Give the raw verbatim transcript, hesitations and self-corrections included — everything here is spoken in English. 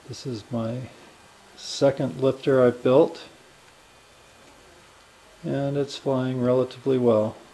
This is my second lifter I've built, and it's flying relatively well.